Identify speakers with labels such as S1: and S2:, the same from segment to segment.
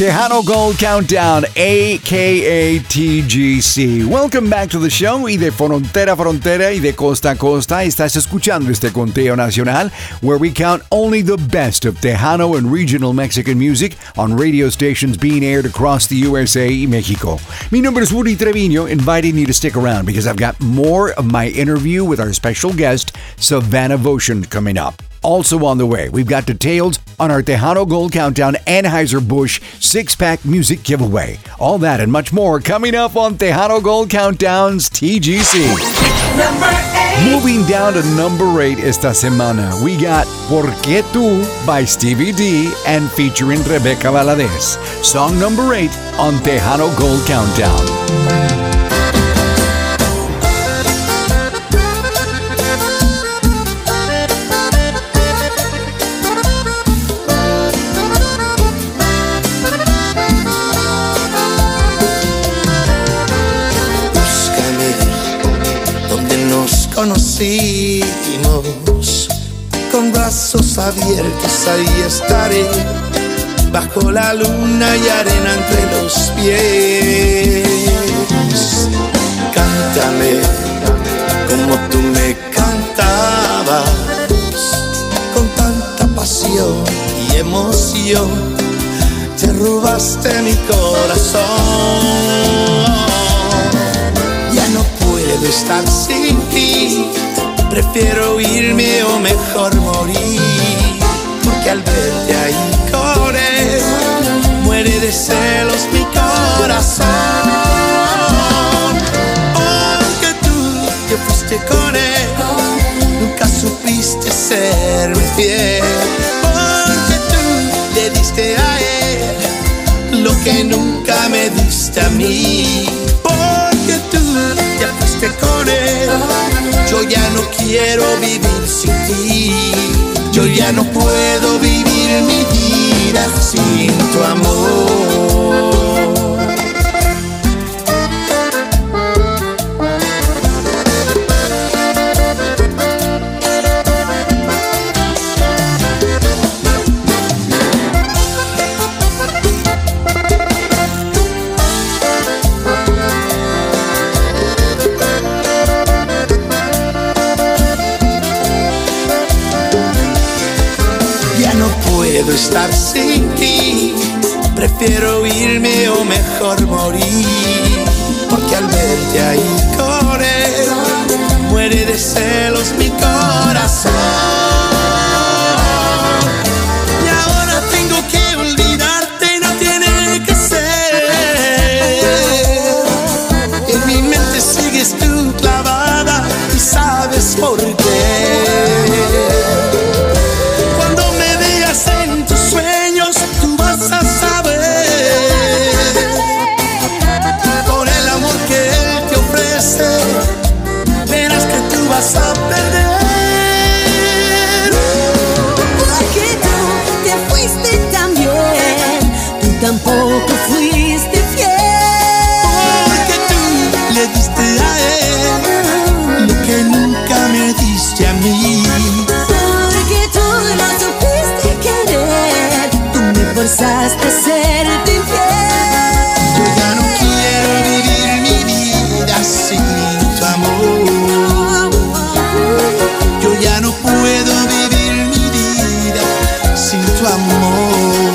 S1: Tejano Gold Countdown, a.k.a. TGC. Welcome back to the show. Y de frontera a frontera y de costa a costa, estás escuchando este conteo nacional, where we count only the best of Tejano and regional Mexican music on radio stations being aired across the USA y Mexico. Mi nombre es Woody Treviño, inviting you to stick around because I've got more of my interview with our special guest, Savannah Votion, coming up. Also on the way, we've got details on our Tejano Gold Countdown Anheuser-Busch 6-pack music giveaway. All that and much more coming up on Tejano Gold Countdown's TGC.
S2: Number 8.
S1: Moving down to number 8 esta semana, we got ¿Por qué tú? By Stevie D and featuring Rebecca Valadez. Song number 8 on Tejano Gold Countdown.
S3: Conocimos, con brazos abiertos ahí estaré, bajo la luna y arena entre los pies. Cántame como tú me cantabas, con tanta pasión y emoción, te robaste mi corazón. Ya no puedo estar sin ti, prefiero irme o mejor morir, porque al verte ahí con él, muere de celos mi corazón. Porque tú que fuiste con él, nunca supiste serme fiel, porque tú le diste a él lo que nunca me diste a mí. Porque tú ya fuiste con él, yo ya no quiero vivir sin ti. Yo ya no puedo vivir mi vida sin tu amor. Puedo estar sin ti, prefiero irme o mejor morir, porque al verte ahí con él, muere de celos mi corazón. Y ahora tengo que olvidarte, no tiene que ser. En mi mente sigues tú clavada y sabes por qué. En tus sueños tú vas a saber, con el amor que él te ofrece, verás que tú vas a perder.
S4: Porque tú te fuiste también, tú tampoco fuiste fiel.
S3: Porque tú le diste a él lo que nunca me diste a mí.
S4: Porque tú no supiste querer, tú me forzaste a serte infiel.
S3: Yo ya no quiero vivir mi vida sin tu amor. Yo ya no puedo vivir mi vida sin tu amor.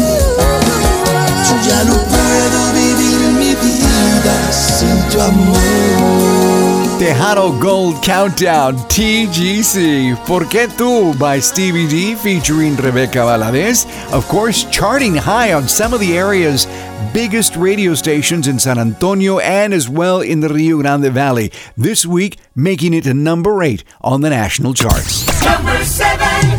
S3: Yo ya no puedo vivir mi vida sin tu amor.
S1: Tejano Gold Countdown, TGC. ¿Por qué tú? By Stevie D featuring Rebecca Valadez. Of course, charting high on some of the area's biggest radio stations in San Antonio and as well in the Rio Grande Valley. This week, making it to number 8 on the national charts.
S2: Number 7.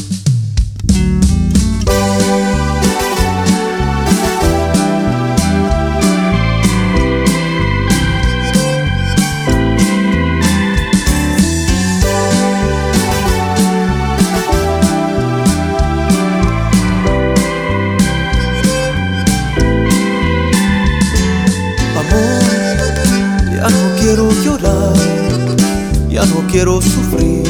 S5: Ya no quiero llorar, ya no quiero sufrir,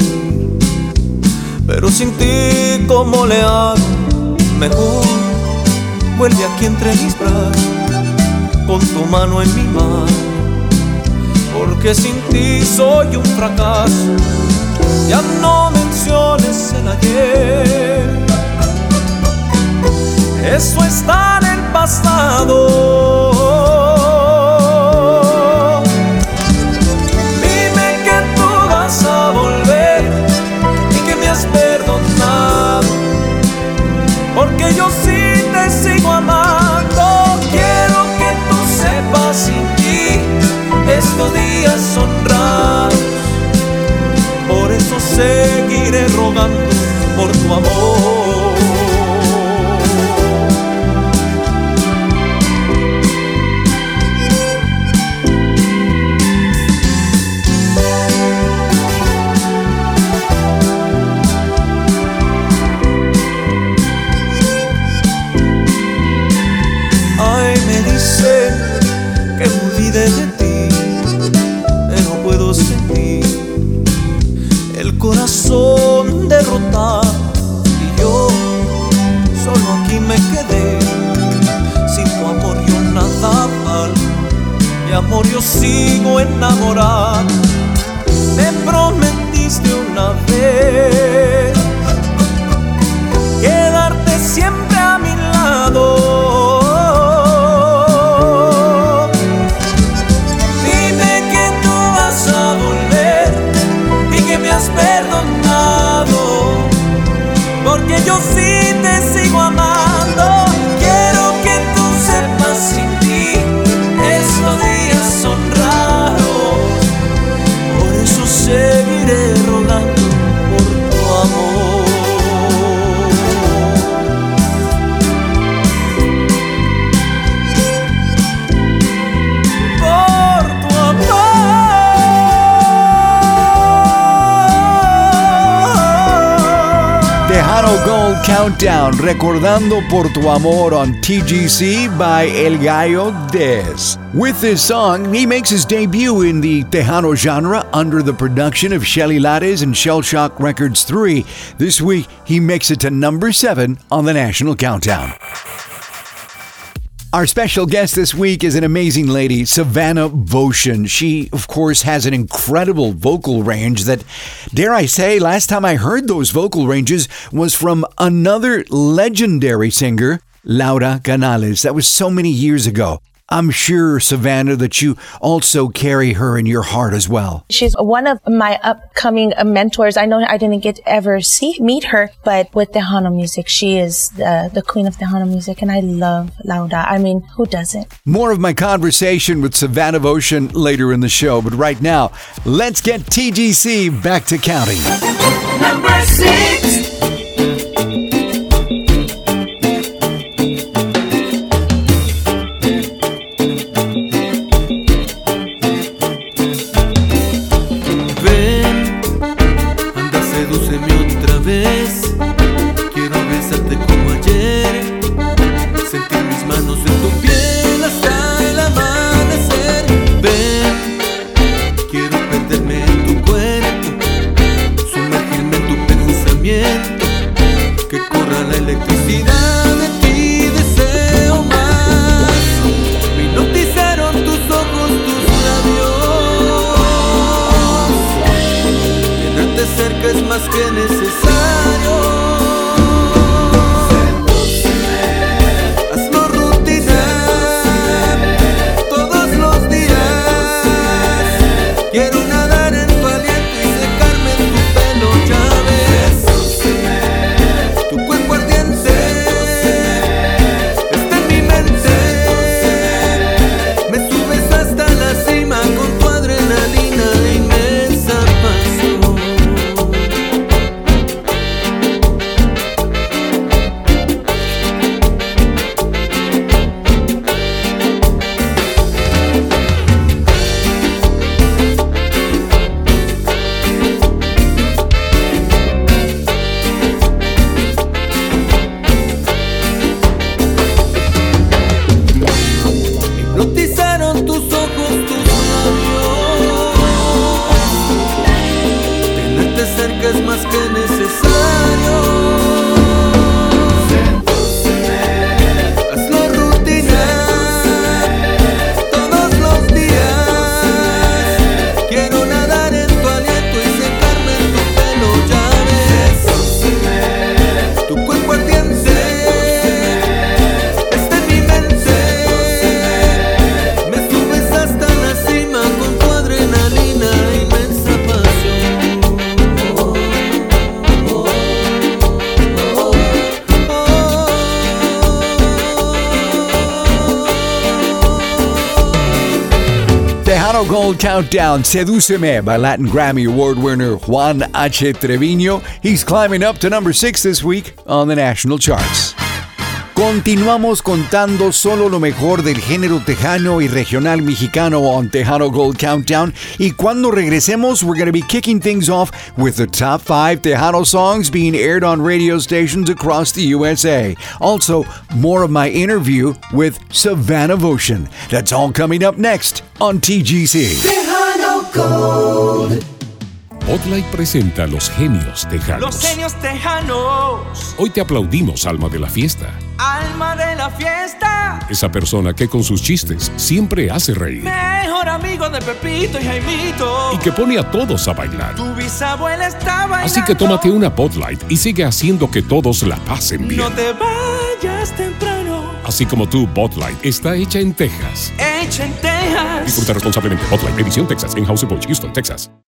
S5: pero sin ti, ¿cómo le hago? Mejor Vuelve aquí entre mis brazos, con tu mano en mi mano, porque sin ti soy un fracaso. Ya no menciones el ayer, eso está en el pasado. Dime que tú vas a volver y que me has perdonado, porque yo sí te sigo amando. Quiero que tú sepas, sin ti estos días son raros, por eso seguiré rogando por tu amor. De ti, pero puedo sentir el corazón derrotado y yo solo aquí me quedé. Sin tu amor yo nada valgo, mi amor yo sigo enamorado. Me prometiste una vez quedarte siempre a mi lado. Perdonado, porque yo sí te sigo amando. Quiero que tú sepas, sin ti estos días son raros, por eso seguiré rogando por tu amor. Por tu amor.
S1: Tejano Gold Countdown, recordando por tu amor on TGC by El Gallo Dez. With this song, he makes his debut in the Tejano genre under the production of Shelly Lares and Shell Shock Records 3. This week, he makes it to number 7 on the National Countdown. Our special guest this week is an amazing lady, Savannah Votion. She, of course, has an incredible vocal range that, dare I say, last time I heard those vocal ranges was from another legendary singer, Laura Canales. That was so many years ago. I'm sure, Savannah, that you also carry her in your heart as well.
S6: She's one of my upcoming mentors. I know I didn't get to ever meet her, but with Tejano music, she is the queen of Tejano music, and I love Laura. I mean, who doesn't?
S1: More of my conversation with Savannah Votion later in the show, but right now, let's get TGC back to counting.
S2: Number 6.
S1: Tejano Gold Countdown, Sedúceme by Latin Grammy Award winner Juan H. Treviño. He's climbing up to number 6 this week on the national charts. Continuamos contando solo lo mejor del género tejano y regional mexicano on Tejano Gold Countdown. Y cuando regresemos, we're going to be kicking things off with the top 5 Tejano songs being aired on radio stations across the USA. Also, more of my interview with Savannah Votion. That's all coming up next on TGC.
S2: Tejano Gold.
S7: Bud Light presenta Los Genios Tejanos.
S5: Los genios tejanos,
S7: Hoy te aplaudimos, alma de la fiesta.
S5: alma de la fiesta,
S7: Esa persona que con sus chistes siempre hace reír
S5: mejor amigo de Pepito y Jaimito.
S7: y que pone a todos a bailar.
S5: Tu bisabuela está bailando.
S7: Así que tómate una Bud Light y sigue haciendo que todos la pasen bien.
S5: No te vayas temprano,
S7: Así como tú, Bud Light está hecha en Texas.
S5: hecha en Texas.
S7: Disfruta responsablemente. Bud Light, edición Texas, en House of Houston, Texas.